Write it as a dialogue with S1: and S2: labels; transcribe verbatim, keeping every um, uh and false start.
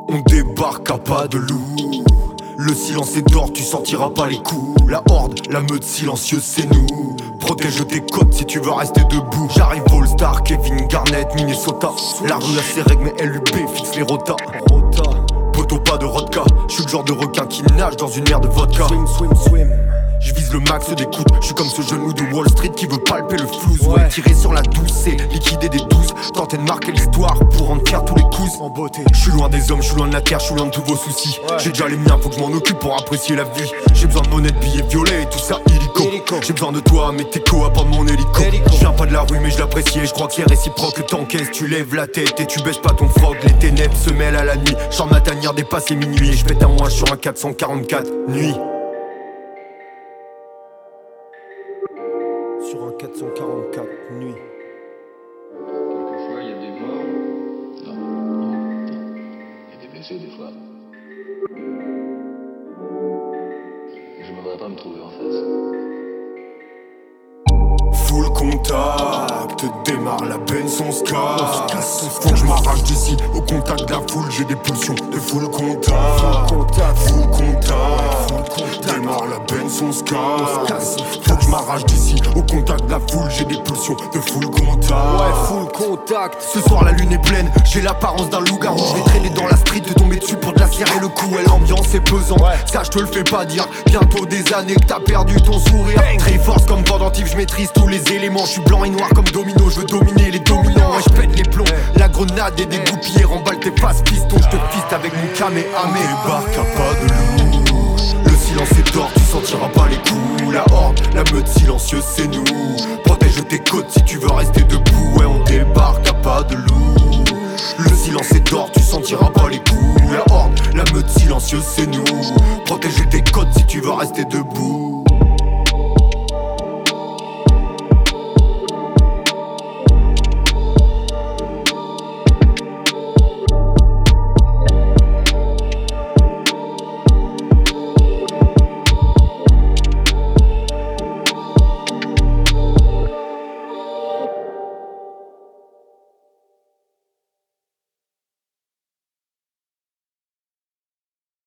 S1: On débarque à pas de loup. Le silence est d'or, tu sentiras pas les coups. La horde, la meute silencieuse, c'est nous. Protège tes côtes si tu veux rester debout. J'arrive All-Star, Kevin Garnett, Minnesota. La rue a ses règles mais L U B fixe les rotas. Poteau pas de rodka. J'suis le genre de requin qui nage dans une mer de vodka. Swim, swim, swim. Je vise le max des coudes, je suis comme ce genou de Wall Street qui veut palper le flouze. Ouais, tirer sur la douce et liquider des douces. Tenter de marquer l'histoire pour rendre fier tous les coups. En beauté, je suis loin des hommes, je suis loin de la terre, je suis loin de tous vos soucis. Ouais. J'ai déjà les miens, faut que je m'en occupe pour apprécier la vie. J'ai besoin de monnaie, de billets violets et tout ça illico. J'ai besoin de toi, mais t'es co à pas de mon hélico. Je viens pas de la rue mais je l'apprécie et je crois que c'est réciproque. Le temps qu'est-ce, tu lèves la tête et tu baisses pas ton froc. Les ténèbres se mêlent à la nuit, je ma tanière dépassé minuit. Et je pète un moins sur un quatre cent quarante-quatre nuit. Sur un quatre cent quarante-quatre nuit.
S2: Quelquefois il y a des morts. Non, non, non. Il y a des blessés des fois. Je ne voudrais pas me trouver en face.
S1: Full contact, démarre la peine, son casse. Faut que je m'arrache d'ici, au contact de la foule, j'ai des pulsions de full contact. Full contact, full contact, démarre la peine, son casse. Faut que je m'arrache d'ici, au contact de la foule, j'ai des pulsions de full contact. Ouais, full contact. Ce soir la lune est pleine, j'ai l'apparence d'un loup-garou. Je vais traîner dans la street, te tomber dessus pour te la serrer le cou. Ouais, l'ambiance est pesante, ça je te le fais pas dire. Bientôt des années que t'as perdu ton sourire. Très force comme pendentif, je maîtrise tous les éléments. Je suis blanc et noir comme domino, je veux dominer les dominants. Ouais, je pète les plombs, la grenade et des goupillés. Remballe tes faces piston, je te fiste avec mon kamehameha. Débarque à pas de loup. Le silence est d'or, tu sentiras pas les coups. La horde, la meute silencieuse, c'est nous. Protège tes côtes si tu veux rester debout. Ouais, on débarque à pas de loup. Le silence est d'or, tu sentiras pas les coups. La horde, la meute silencieuse, c'est